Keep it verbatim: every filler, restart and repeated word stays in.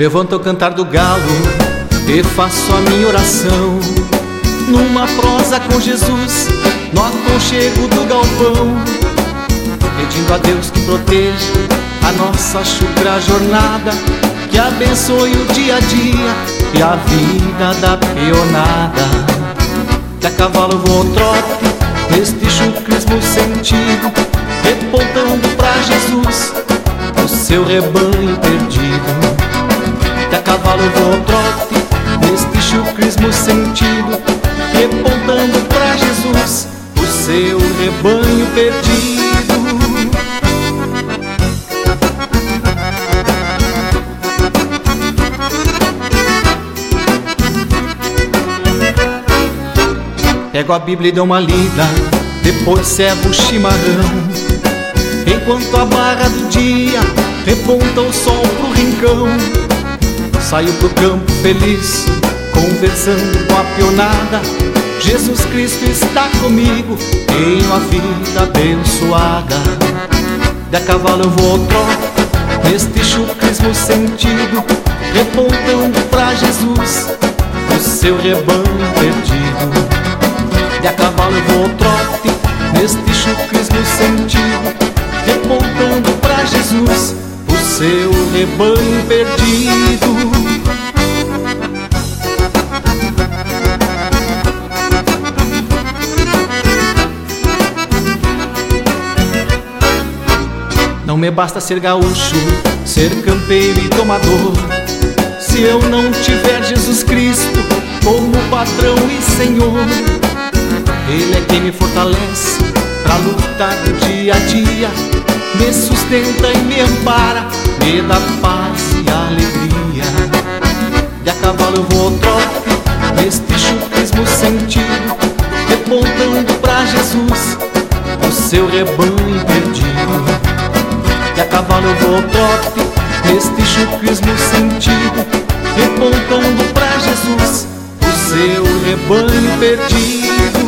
Levanto o cantar do galo e faço a minha oração, numa prosa com Jesus, no aconchego do galpão, pedindo a Deus que proteja a nossa chucra jornada, que abençoe o dia a dia e a vida da peonada. Que a cavalo vou ao trote, neste chucrismo sentido, repontando pra Jesus o seu rebanho perdido. Que a cavalo vou ao trote, neste chucrismo sentido, repontando pra Jesus o seu rebanho perdido. Pego a Bíblia e dou uma lida, depois servo o chimarrão, enquanto a barra do dia reponta o sol pro rincão. Saio pro campo feliz, conversando com a peonada. Jesus Cristo está comigo, tenho a vida abençoada. De a cavalo eu vou ao trote, neste chucrismo sentido, repontando pra Jesus o seu rebanho perdido. De a cavalo eu vou ao trote, neste chucrismo sentido, repontando pra Jesus o seu rebanho perdido. Não me basta ser gaúcho, ser campeiro e domador, se eu não tiver Jesus Cristo como patrão e Senhor. Ele é quem me fortalece pra lutar do dia a dia, me sustenta e me ampara, me dá paz e alegria. De a cavalo eu vou ao trote, neste chucrismo sentido, repontando pra Jesus o seu rebanho perdido. De a cavalo eu vou ao trote, neste chucrismo sentido, repontando pra Jesus o seu rebanho perdido.